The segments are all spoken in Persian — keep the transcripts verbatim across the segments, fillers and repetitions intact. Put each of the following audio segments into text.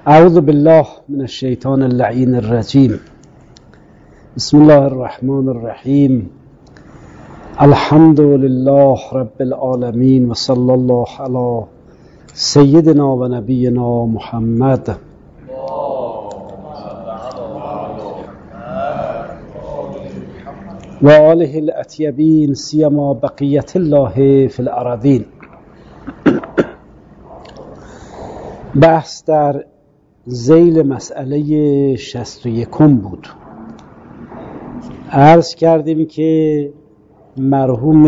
اعوذ بالله من الشیطان اللعین الرجیم. بسم الله الرحمن الرحیم. الحمد لله رب العالمین و صلی الله علی سیدنا و نبینا محمد و آله الاطیبین سیما بقیت الله فی الارضین. بحث در ذیل مسئله شصت و یکم بود. عرض کردیم که مرحوم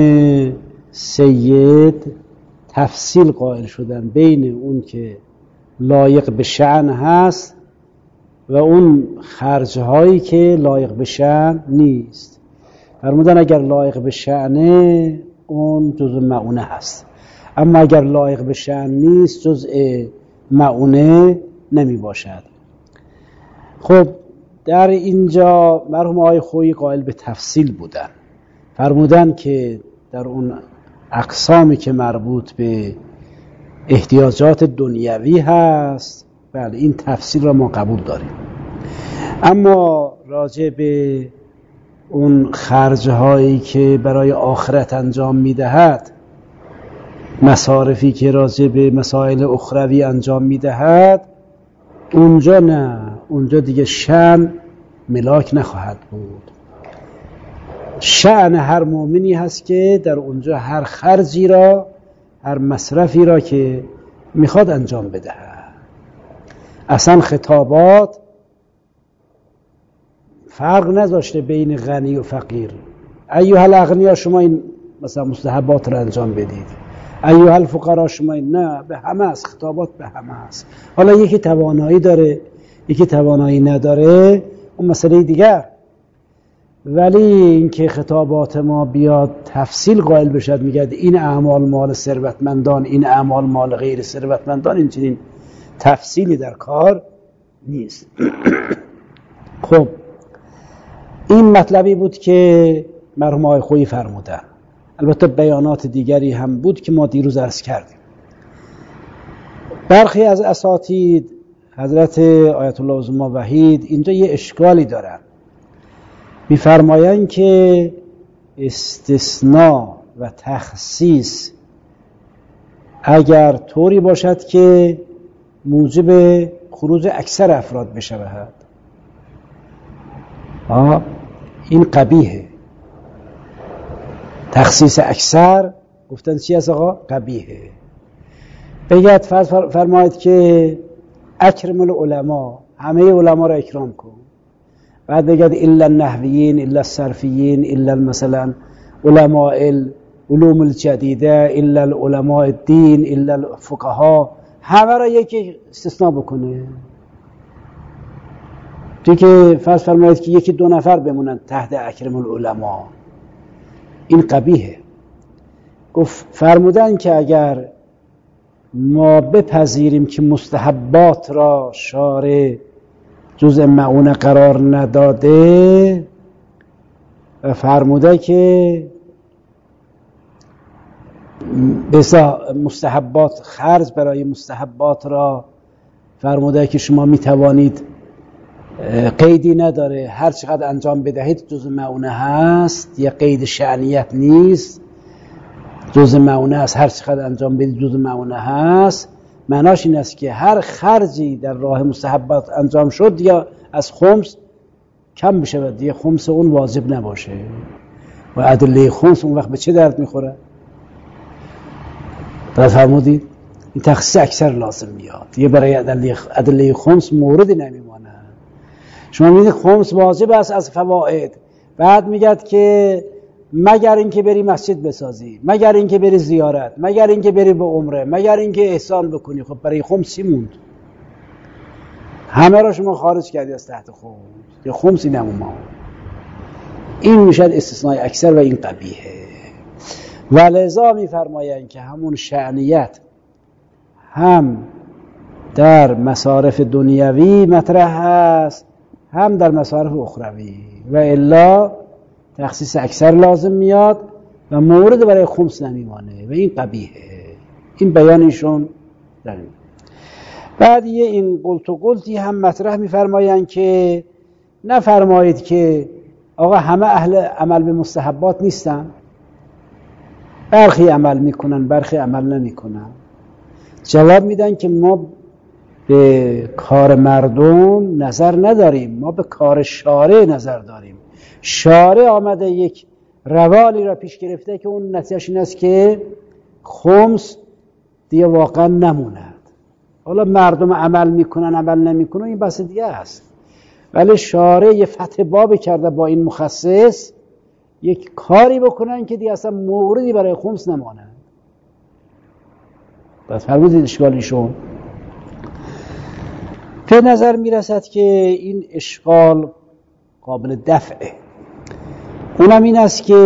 سید تفصیل قائل شدن بین اون که لایق به شأن هست و اون خرجهایی که لایق به شأن نیست. فرمودن اگر لایق به شأنه اون جزء مؤونه هست، اما اگر لایق به شأن نیست جزء مؤونه نمی باشد. خب در اینجا مرحوم آقای خویی قائل به تفصیل بودن. فرمودن که در اون اقسامی که مربوط به احتیاجات دنیوی هست، بله این تفصیل را ما قبول داریم، اما راجع به اون خرجهایی که برای آخرت انجام میدهد، مصارفی که راجع به مسائل اخروی انجام میدهد، اونجا نه، اونجا دیگه شأن ملاک نخواهد بود. شأن هر مؤمنی هست که در اونجا هر خرجی را، هر مصرفی را که میخواد انجام بدهد. اصلا خطابات فرق نذاشته بین غنی و فقیر. ایها الاغنیا شما این مثلا مستحبات را انجام بدید، ایها الفقرا شما این، نه، به همه است. خطابات به همه است. حالا یکی توانایی داره یکی توانایی نداره، اون مسئله دیگر. ولی اینکه خطابات ما بیاد تفصیل قائل بشد، میگه این اعمال مال ثروتمندان، این اعمال مال غیر ثروتمندان، این چنین تفصیلی در کار نیست. خب این مطلبی بود که مرحوم آقای خویی فرمودن. البته بیانات دیگری هم بود که ما دیروز عرض کردیم. برخی از اساتید حضرت آیت الله عظما وحید اینجا یه اشکالی دارن. می‌فرمایند که استثناء و تخصیص اگر طوری باشد که موجب خروج اکثر افراد بشود، آه این قبیحه. تخصیص اکثر گفتن چی است آقا؟ قبیحه. بگید فرماید که اکرم العلماء، همه علما را اکرام کن. بعد بگید الا النحویین، الا الصرفیین، الا مثلا علماء العلوم الجدیده، الا العلماء الدین، الا الفقها، همه را یکی استثناء بکنه. توی که فرض فرمایید که یکی دو نفر بمونن تحت اکرم العلماء، این قبیحه. گفت فرمودن که اگر ما بپذیریم که مستحبات را شارع جزء مؤونه قرار نداده، و فرموده که بسا مستحبات، خرج برای مستحبات را فرموده که شما میتوانید، قیدی نداره، هر چقدر انجام بدهید جزء مؤونه هست، یا قید شأنیت نیست، جزء مؤونه است، هر چقدر انجام بدهید جزء مؤونه هست. معناش این است که هر خرجی در راه مستحبات انجام شد یا از خمس کم بشه، دیگه خمس اون واجب نباشه. و ادله خمس اون وقت به چه درد میخوره؟ درست فرمودید؟ این تخصیص اکثر لازم میاد دیگه. برای ادله ادله خمس موردی نمیمونه. شما میگید خمس واجب است از فواید، بعد میگد که مگر اینکه بری مسجد بسازی، مگر اینکه بری زیارت، مگر اینکه بری به عمره، مگر اینکه احسان بکنی. خب برای خمس چی موند؟ همه را شما خارج کردی از تحت خمس، یا خمسی نموند. این میشد استثناء اکثر و این قبیحه. ولذا میفرمایند که همون شأنیت هم در مصارف دنیوی مطرح است، هم در مصارف اخروی، و الا تخصیص اکثر لازم میاد و مورد برای خمس نمیمانه و این قبیحه. این بیانشون داریم. بعد یه این قلت و قلتی هم مطرح می‌فرمایند که نفرمایید که آقا همه اهل عمل به مستحبات نیستن، برخی عمل میکنن برخی عمل نمیکنن. جواب میدن که ما به کار مردم نظر نداریم، ما به کار شارع نظر داریم. شارع آمده یک روالی را پیش گرفته که اون نتیجهش این است که خمس دیگه واقعا نموند. حالا مردم عمل میکنن عمل نمیکنن این بحث دیگه است، ولی شارع یه فتح باب کرده با این مخصص یک کاری بکنن که دیگه اصلا موردی برای خمس نمانه. بس فرمودید اشکالیشون. به نظر میرسد که این اشکال قابل دفعه. اونم این است که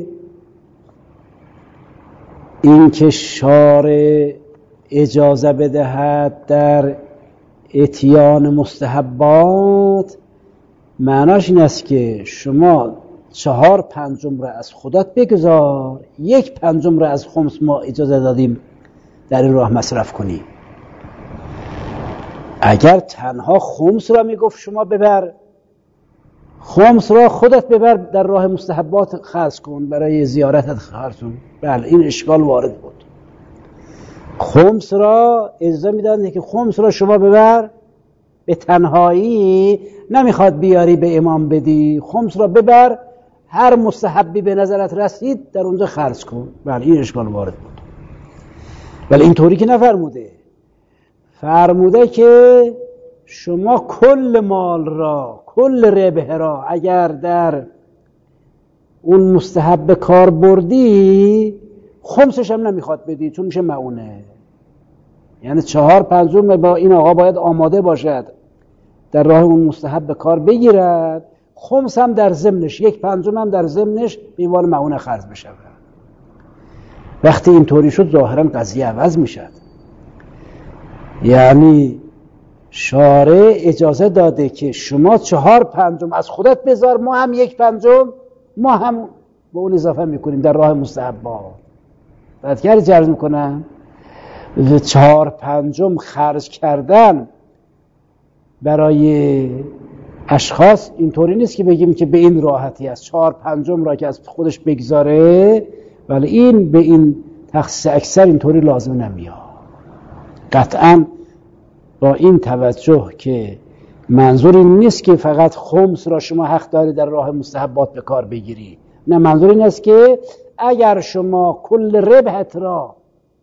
این که شارع اجازه بدهد در اتیان مستحبات، معناش این است که شما چهار پنجم را از خودت بگذار، یک پنجم را از خمس ما اجازه دادیم در این راه مصرف کنی. اگر تنها خمس را میگفت شما ببر، خمس را خودت ببر در راه مستحبات خرج کن، برای زیارتت خرج کن، بله این اشکال وارد بود. خمس را اجازه میدن که خمس را شما ببر به تنهایی، نمیخواد بیاری به امام بدی، خمس را ببر هر مستحبی به نظرت رسید در اونجا خرج کن، بله این اشکال وارد بود. ولی اینطوری که نفرموده، فرموده که شما کل مال را، کل ربح را اگر در اون مستحب کار بردی، خمسش هم نمیخواد بدی چون میشه معونه. یعنی چهار پنجم با این آقا باید آماده باشد در راه اون مستحب کار بگیرد، خمس هم در ضمنش، یک پنجم هم در ضمنش به عنوان معونه خرج بشه. وقتی اینطوری شد ظاهرا قضیه عوض میشد. یعنی شارع اجازه داده که شما چهار پنجم از خودت بذار، ما هم یک پنجم ما هم به اون اضافه میکنیم در راه مستحبات. بعدگر جرز میکنم چهار پنجم خرج کردن برای اشخاص اینطوری نیست که بگیم که به این راحتی است، چهار پنجم را که از خودش بگذاره، ولی این به این تخصیص اکثر اینطوری لازم نمیاد. قطعا با این توجه که منظور این نیست که فقط خمس را شما حق داری در راه مستحبات به کار بگیری، نه، منظور این است که اگر شما کل ربحت را،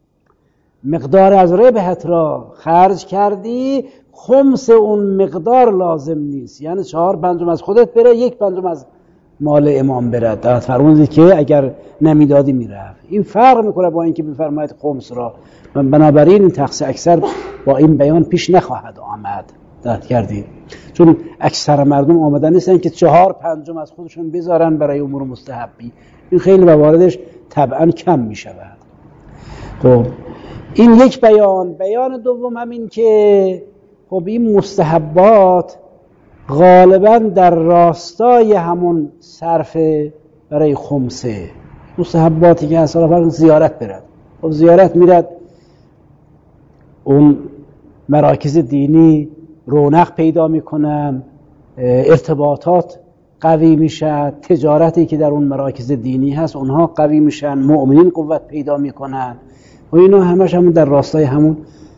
مقدار از ربحت را خرج کردی، خمس اون مقدار لازم نیست، یعنی چهار پنجم از خودت بره، یک پنجم از مال امام بره. دعوت فرمودید که اگر نمیدادی میرفت. این فرق میکنه با اینکه بفرمایید خمس را. بنابراین این تخصیص اکثر با این بیان پیش نخواهد آمد. دعوت کردید چون اکثر مردم آمدن نیستن که چهار پنجم از خودشون بذارن برای امور مستحبی. این خیلی مواردش طبعا کم میشود. خب این یک بیان. بیان دوم همین که خب این مستحبات غالبا در راستای همون صرف برای خمسه، مستحباتی که اصلا فرق زیارت برد. خب زیارت میرد، اون مراکز دینی رونق پیدا میکنن، ارتباطات قوی میشه، تجارتی که در اون مراکز دینی هست اونها قوی میشن، مؤمنین قوت پیدا میکنن و اینا همش همون در راستای همون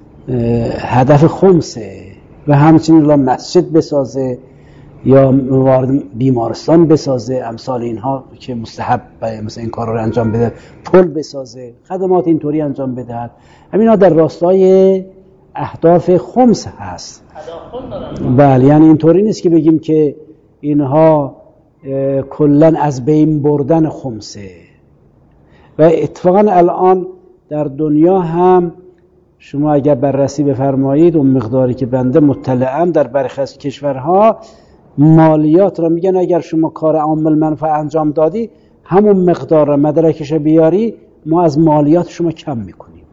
هدف خمسه. و همچنین را مسجد بسازه یا بیمارستان بسازه، امثال اینها که مستحب مثلا این کار رو انجام بده، پل بسازه، خدمات اینطوری انجام بدهد، همینا در راستای اهداف خمس هست. بله، یعنی اینطوری نیست که بگیم که اینها کلن از بین بردن خمسه. و اتفاقا الان در دنیا هم شما اگر بررسی بفرمایید اون مقداری که بنده مطلعم، در برخی از کشورها مالیات را میگن اگر شما کار عامل منفعه انجام دادی همون مقدار را مدرکش بیاری ما از مالیات شما کم میکنیم.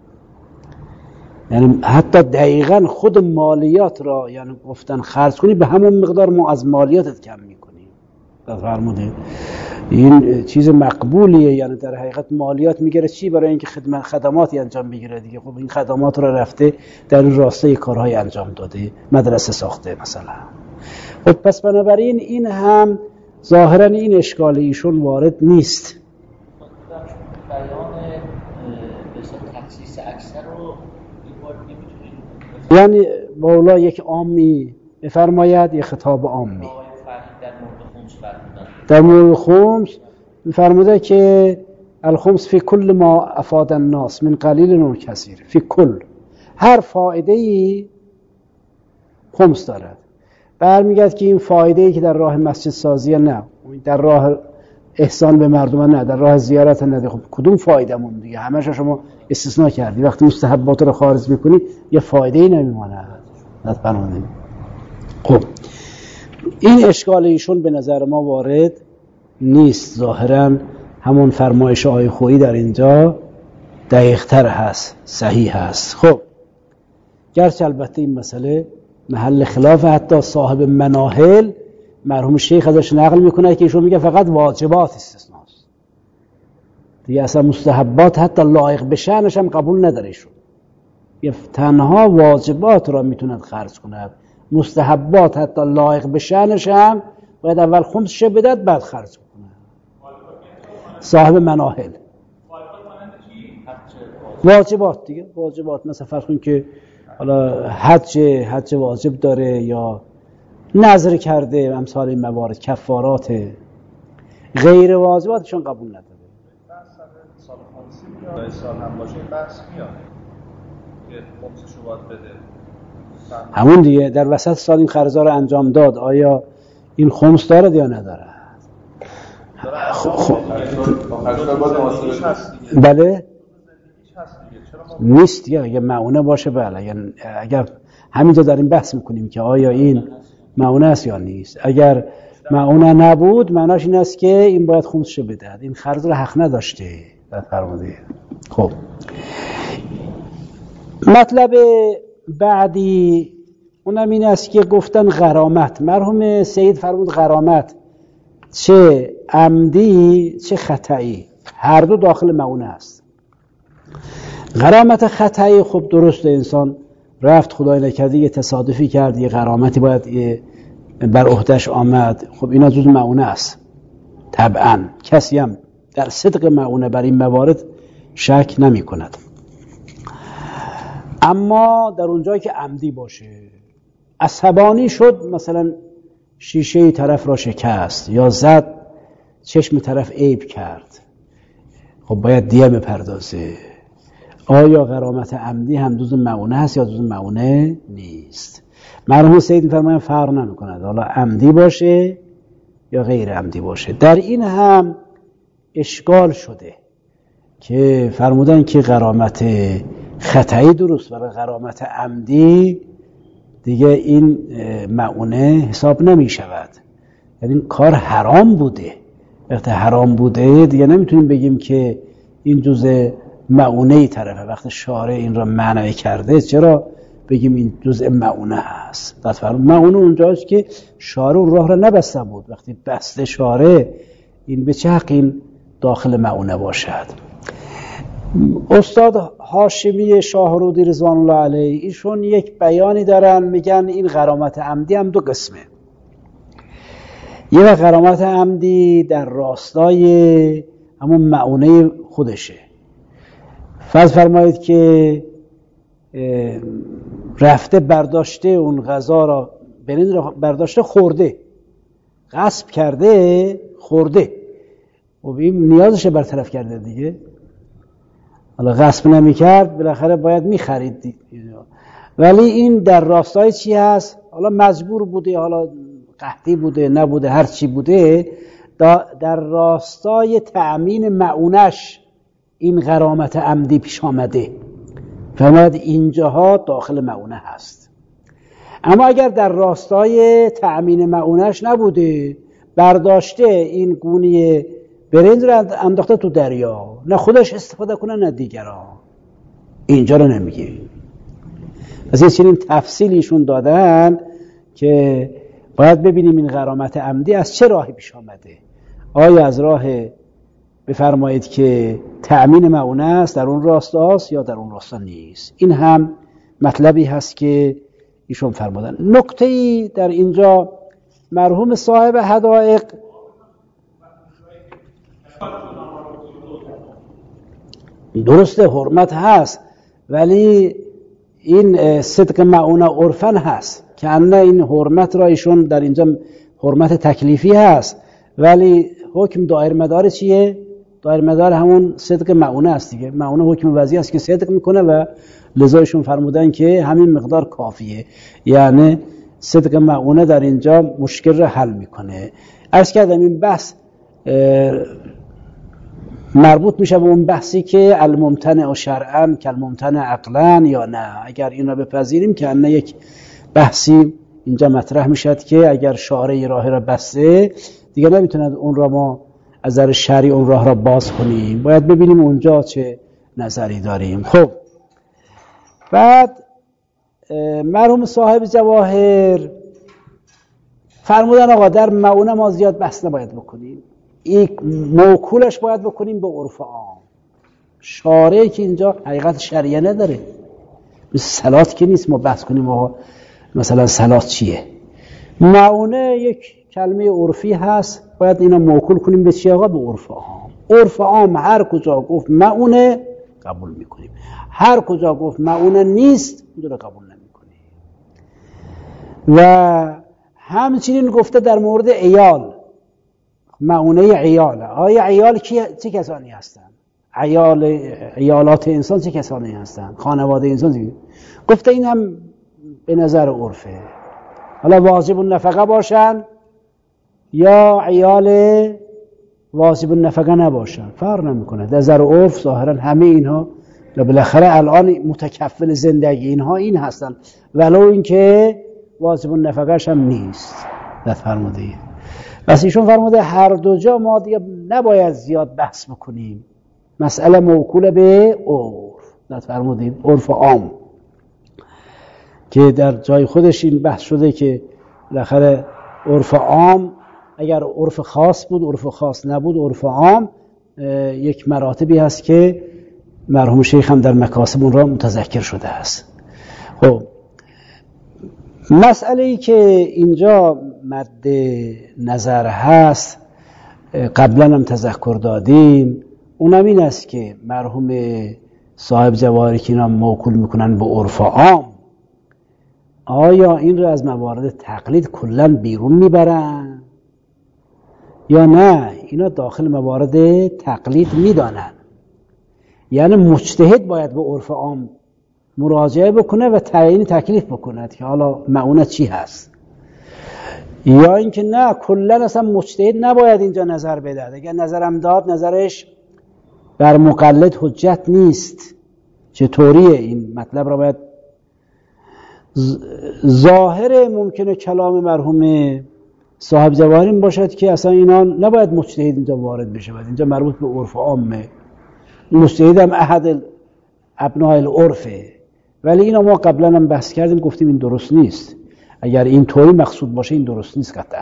یعنی حتی دقیقاً خود مالیات را یعنی گفتن خرج کنی به همون مقدار ما از مالیاتت کم میکنیم. فرمودید این چیز مقبولیه، یعنی در حقیقت مالیات میگیره چی؟ برای اینکه خدمت خدماتی انجام بگیره دیگه. خب این خدمات رو رفته در این راسته کارهای انجام داده، مدرسه ساخته مثلا. خب پس بنابراین این هم ظاهرا این اشکال ایشون وارد نیست. بیان به تخصیص اکثر رو این یعنی مولا یک عامی بفرماید، یک خطاب عامی در مورد خمس فرموده که الخمس فی کل ما افاد الناس من قلیل و کثیر، فی کل، هر فایده ای خمس دارد. برمیگرد که این فایده ای که در راه مسجد سازی نه، در راه احسان به مردم نه، در راه زیارت نه، خب کدوم فایده مون دیگه؟ همه‌شو شما استثناء کردی. وقتی مستحبات رو خارج میکنی یه فایده ای نمیمونه. نتبرونید. خب این اشکال ایشون به نظر ما وارد نیست. ظاهرا همون فرمایش آیه خویی در اینجا دقیق‌تر هست، صحیح هست. خب گرچه البته این مسئله محل خلاف، حتی صاحب مناهل مرحوم شیخ ازش نقل میکنه که ایشون میگه فقط واجبات استثناست دیگه، اصلا مستحبات حتی لایق به شأنش هم قبول نداره ایشون. یه تنها واجبات را میتوند خرج کند، مستحبات حتی لایق به شأنش هم باید اول خمسش بدهد بعد خرج کنه. صاحب مناهل واجبات دیگه، واجبات مثلا فرض کن که حالا حج حج واجب داره یا نظر کرده، امثال این موارد، کفارات غیر واجباتشون قبول نداره. سال خمسی میاد، سال هم باشه بحث میاد که خمسشو باید بده. همون دیگه در وسط سال این خرجا رو انجام داد، آیا این خمس داره یا نداره؟ خب بله نیست دیگه. اگه معونه باشه بله، یعنی اگر همینجا داریم بحث میکنیم که آیا این معونه است یا نیست. اگر معونه نبود معناش این است که این باید خمسشو بدهد، این خرج رو حق نداشته. فرمودید. خب مطلب بعدی اونم این است که گفتن غرامت. مرحوم سید فرمود غرامت چه عمدی چه خطایی هر دو داخل معونه است. غرامت خطایی خب درسته، انسان رفت خدای نکرده یه تصادفی کرد، یه غرامتی باید یه بر عهدهش آمد، خب اینا جز معونه است. طبعا کسی هم در صدق معونه بر این موارد شک نمی کند. اما در اونجایی که عمدی باشه، عصبانی شد، مثلا شیشه طرف را شکست یا زد، چشم طرف عیب کرد، خب باید دیه بپردازه. آیا غرامت عمدی هم جز معونه هست یا جز معونه نیست؟ مرحوم سید می‌فرمایند فرق نمی‌کند حالا عمدی باشه یا غیر عمدی باشه. در این هم اشکال شده که فرمودن که غرامت خطایی درست، برای غرامت عمدی دیگه این معونه حساب نمی شود. یعنی این کار حرام بوده. وقتی حرام بوده دیگه نمیتونیم بگیم که این جزء معونه طرفه. وقتی شارع این را منع کرده چرا بگیم این جزء معونه هست؟ فرمود معونه اونجاست که شارع راه را نبسته بود. وقتی بسته شارع، این به چه حق این داخل معونه باشد؟ استاد هاشمی شاهرودی رضوان الله علیه ایشون یک بیانی دارن، میگن این غرامت عمدی هم دو قسمه. یه غرامت عمدی در راستای همون معونه خودشه. فرض فرمایید که رفته برداشته اون غذا را، برنج را برداشته خورده، غصب کرده خورده، و این نیازش برطرف کرده دیگه. حالا غصب نمی کرد بالاخره باید می خرید، ولی این در راستای چی هست؟ حالا مجبور بوده، حالا قحطی بوده، نبوده، هر چی بوده، در راستای تأمین معونش این غرامت عمدی پیش آمده، فرماید اینجاها داخل معونه هست. اما اگر در راستای تأمین معونش نبوده، برداشته این گونی برنج رو انداخته تو دریا، نه خودش استفاده کنه نه دیگران، اینجا رو نمیگه. از این چنین تفصیلیشون دادن که باید ببینیم این غرامت عمدی از چه راهی پیش آمده. آیا از راه بفرمایید که تأمین معونه است، در اون راستا است یا در اون راستا نیست؟ این هم مطلبی هست که ایشون فرمودن. نکته‌ای در اینجا مرحوم صاحب حدائق درسته حرمت هست، ولی این صدق معونه عرفن هست که انه این حرمت را ایشون در اینجا حرمت تکلیفی هست، ولی حکم دایر مدار چیه؟ دایر مدار همون صدق معونه است دیگه. معونه حکم وضعی است که صدق میکنه و لذا ایشون فرمودن که همین مقدار کافیه، یعنی صدق معونه در اینجا مشکل را حل میکنه. عرض کردم این بحث مربوط میشه به اون بحثی که الممتنع شرعاً کالممتنع عقلاً یا نه. اگر این را بپذیریم که انه یک بحثی اینجا مطرح میشد که اگر شارع راه را بسته دیگه نمیتوند اون را ما از نظر شرعی اون راه را باز کنیم، باید ببینیم اونجا چه نظری داریم. خب بعد مرحوم صاحب جواهر فرمودن آقا در معونه ما زیاد بحث نباید بکنیم، این موکولش باید بکنیم به عرف عام. شارعی که اینجا حقیقت شرعیه نداره، مثل صلات که نیست ما بحث کنیم آقا مثلا صلات چیه. معونه یک کلمه عرفی هست، باید اینا موکول کنیم به چی آقا؟ به عرف عام. عرف عام هر کجا گفت معونه قبول میکنیم، هر کجا گفت معونه نیست اون رو قبول نمیکنیم. و همچنین گفته در مورد عیال، معونه عیاله. آیا عیال کی چه کسانی هستن؟ عیال عیالات انسان چه کسانی هستن؟ خانواده انسان چه؟ گفته این هم به نظر عرفه، حالا واجب النفقه باشن یا عیال واجب النفقه نباشن فرق نمیکنه، در نظر عرف ظاهرا همه اینها بالاخره الان متکفل زندگی اینها این هستن، ولو اینکه واجب النفقهش هم نیست. فرموده بس ایشون فرموده هر دو جا ما دیگه نباید زیاد بحث بکنیم، مسئله موکول به عرف. فرمودید عرف عام که در جای خودش این بحث شده که بالاخره عرف عام اگر عرف خاص بود، عرف خاص نبود، عرف عام یک مراتبی هست که مرحوم شیخ هم در مکاسب اون را متذکر شده است. خب مسئله ای که اینجا مد نظر هست قبلا هم تذکر دادیم، اونم این است که مرحوم صاحب جواهری که اینا موکول میکنن به عرف عام، آیا این رو از موارد تقلید کلا بیرون میبرن یا نه اینا داخل موارد تقلید میدانن؟ یعنی مجتهد باید به عرف عام مراجعه بکنه و تعیین تکلیف بکنه که حالا معونه چی هست، یا اینکه نه کلا اصلا مجتهد نباید اینجا نظر بده، اگر نظرم داد نظرش بر مقلد حجت نیست. چطوریه این مطلب را باید ظاهر ممکنه کلام مرحوم صاحب جواهر این باشد که اصلا اینا نباید مجتهد اینجا وارد بشه، اینجا مربوط به عرف عامه، مجتهد هم احد ابناء العرفه، ولی اینا ما قبلا هم بحث کردیم گفتیم این درست نیست. اگر این طوری مقصود باشه این درست نیست قطعا.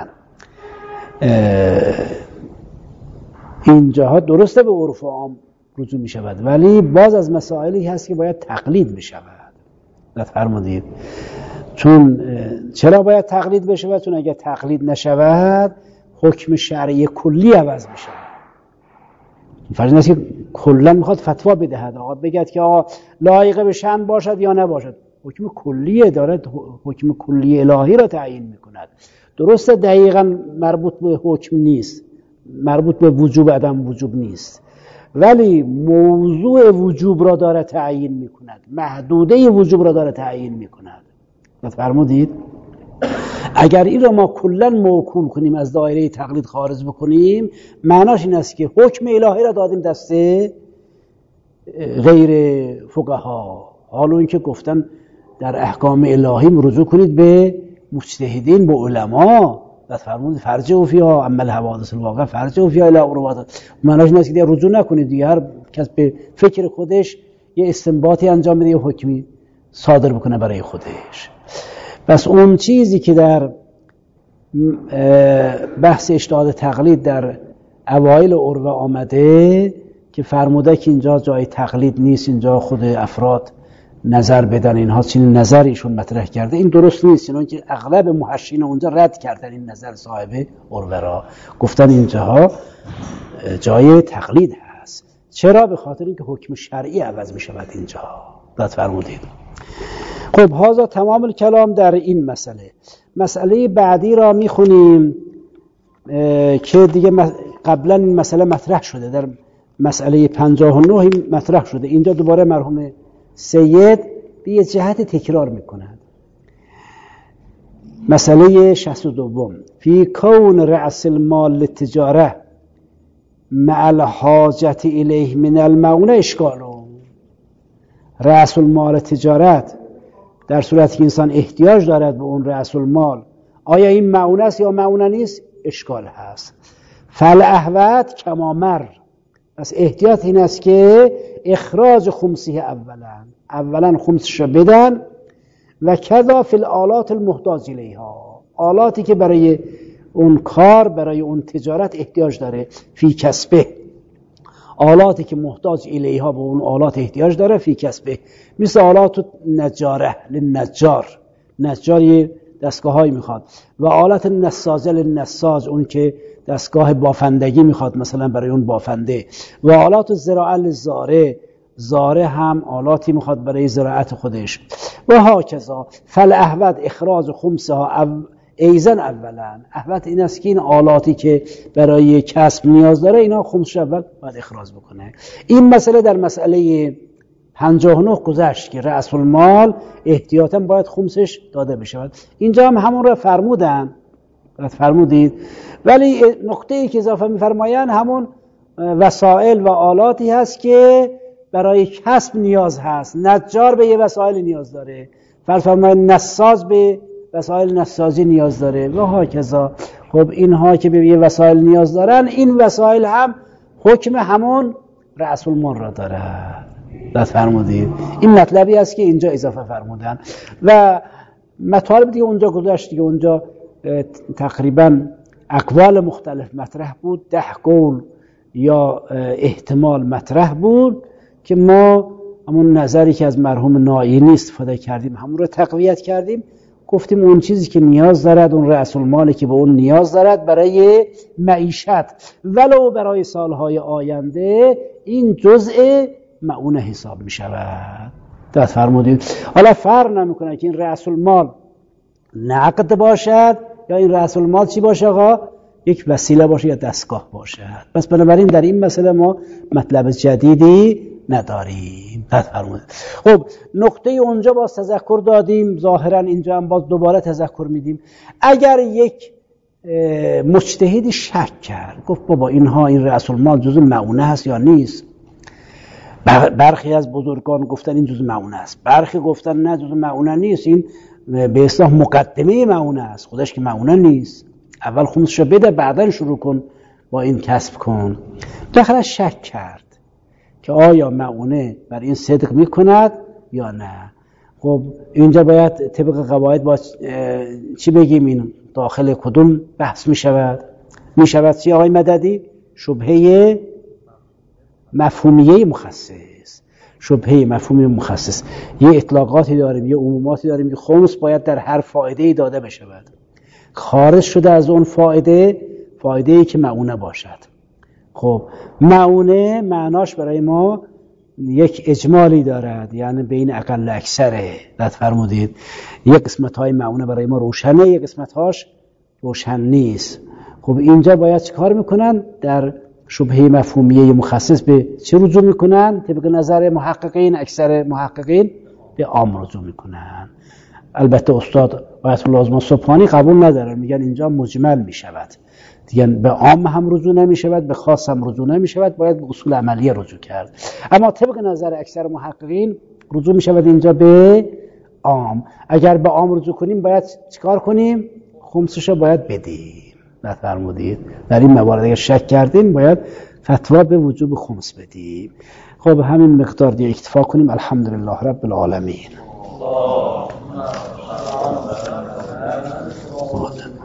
اینجاها درسته به عرف عام رجوع می شود، ولی باز از مسائلی هست که باید تقلید می شود. فرمودید چون چرا باید تقلید بشه؟ چون اگر تقلید نشود حکم شرعی کلی عوض می شود. فرض نیست که کلا میخواد فتوا بدهد، آقا بگید که آقا لایق به شأن باشد یا نباشد، حکم کلیه دارد، حکم کلی الهی را تعیین میکند. درسته دقیقاً مربوط به حکم نیست، مربوط به وجوب عدم وجوب نیست، ولی موضوع وجوب را داره تعیین میکند، محدوده وجوب را داره تعیین میکند. فرمودید اگر این را ما کلا موکول کنیم از دایره تقلید خارج بکنیم، معناش این است که حکم الهی را دادیم دست غیر فقها. حالا این که گفتن در احکام الهی رجوع کنید به مجتهدین، به علما، و فرمود فرجعوا فیها اما الحوادث الواقع فرجعوا فیها الی عروات. معناش این است که رجوع نکنید دیگه، هر کس به فکر خودش یه استنباطی انجام بده، یه حکمی صادر بکنه برای خودش. پس اون چیزی که در بحث اجتهاد تقلید در اوایل عروه آمده که فرموده که اینجا جای تقلید نیست، اینجا خود افراد نظر بدن، اینها چنین نظری ایشون مطرح کرده. این درست نیست، اینون که اغلب محشین اونجا رد کردن این نظر صاحب عروه را، گفتن اینجاها جای تقلید هست. چرا؟ به خاطر اینکه حکم شرعی عوض می شود اینجا. داد فرمودید. خب هذا تمام الکلام در این مسئله. مسئله بعدی را می خونیم که دیگه قبلا این مسئله مطرح شده، در مسئله پنجاه و نه مطرح شده. اینجا دوباره مرحوم سید به یه جهت تکرار میکنند. مسئله شصت و دو فی کون رأس المال للتجاره مع الحاجت الیه من المعونه اشکالو. رأس المال تجارت در صورتی که انسان احتیاج دارد به اون رأس المال، آیا این معونه است یا معونه نیست؟ اشکال هست. فالاحوط کما مر، پس احتیاط این است که اخراج خمسه اولا اولا خمسش رو بدن، و کذا فی الآلات المحتاج الیها، آلاتی که برای اون کار، برای اون تجارت احتیاج داره، فی کسبه، آلاتی که محتاج الیها به اون آلات احتیاج داره، فی کسبه، مثل آلات نجاره للنجار، نجاری دستگاه هایی میخواد، و آلات نساجه للنساج، اون که دستگاه بافندگی میخواد مثلا برای اون بافنده، و آلات زراعه للزاره، زاره هم آلاتی میخواد برای زراعت خودش، و هاکذا. فالاحوط اخراج خمسها او ایزن اولا، احوط این است که این آلاتی که برای کسب نیاز داره اینا خمسش اول باید اخراج بکنه. این مسئله در مسئله پنجاه و نه گذشت که رأس المال احتیاطاً باید خمسش داده بشود. اینجا هم همون را فرمودن، فرمودید، ولی نقطه‌ای که اضافه می‌فرمایند همون وسایل و آلاتی هست که برای کسب نیاز هست. نجار به یه وسایل نیاز داره، فرض فرمایید نساج به وسایل نساجی نیاز داره، و هاکذا. خب اینها که به یه وسایل نیاز دارن، این وسایل هم حکم همون رأس المال را داره. دست فرمودید. این مطلبی است که اینجا اضافه فرمودن. و مطالب دیگه اونجا گذاشت، دیگه اونجا تقریبا اقوال مختلف مطرح بود، ده قول یا احتمال مطرح بود که ما همون نظری که از مرحوم ناینی استفاده کردیم همون رو تقویت کردیم. گفتیم اون چیزی که نیاز دارد، اون رأس المالی که به اون نیاز دارد برای معیشت ولو برای سالهای آینده، این جزء معونه حساب می شود. دست فرمودید. حالا فرق نمیکنه که این رأس المال نقد باشد یا این رأس المال چی باشه آقا؟ یک وسیله باشه یا دستگاه باشد. پس بنابراین در این مسئله ما مطلب جدیدی نداریم. دست فرمودید. خب نقطه اونجا باز تذکر دادیم، ظاهرا اینجا هم باز دوباره تذکر میدیم. اگر یک مجتهدی شک کرد، گفت بابا اینها این رأس المال جزء معونه هست یا نیست، برخی از بزرگان گفتن این جزء معونه است، برخی گفتن نه جزء معونه نیست، این به اصطلاح مقدمه معونه است، خودش که معونه نیست، اول خمسش بده بعداً شروع کن با این کسب کن. داخل شک کرد که آیا معونه بر این صدق میکند یا نه. خب اینجا باید طبق قواعد با چی بگیم؟ این داخل کدوم بحث میشود؟ میشود چی آقای مددی؟ شبهه مفهومیه مخصص. شبهه مفهومی مخصص، یه اطلاقاتی داریم، یه عموماتی داریم که خمس باید در هر فایده‌ای داده بشود. خارج شده از اون فایده، فایده‌ای که معونه باشد. خب معونه معناش برای ما یک اجمالی دارد، یعنی بین اقل اکثره. داد فرمودید. یک قسمت‌های معونه برای ما روشنه، یک قسمت‌هاش روشن نیست. خب اینجا باید چه کار میکنن؟ در شبهه مفهومیه مخصص به چه رجوع میکنن؟ طبق نظر محققین، اکثر محققین به عام رجوع میکنن. البته استاد آیت الله آزما صبحانی قبول ندارن، میگن اینجا مجمل میشود، دیگه به عام هم رجوع نمیشود، به خاص هم رجوع نمیشود، باید به اصول عملیه رجوع کرد. اما طبق نظر اکثر محققین رجوع میشود اینجا به عام. اگر به عام رجوع کنیم باید چیکار کنیم؟ خمسش رو باید بدیم. فرمودید. در این موارد اگر شک کردیم باید فتوا به وجوب خمس بدیم. خب همین مقدار دیگه اکتفا کنیم. الحمدلله رب العالمین.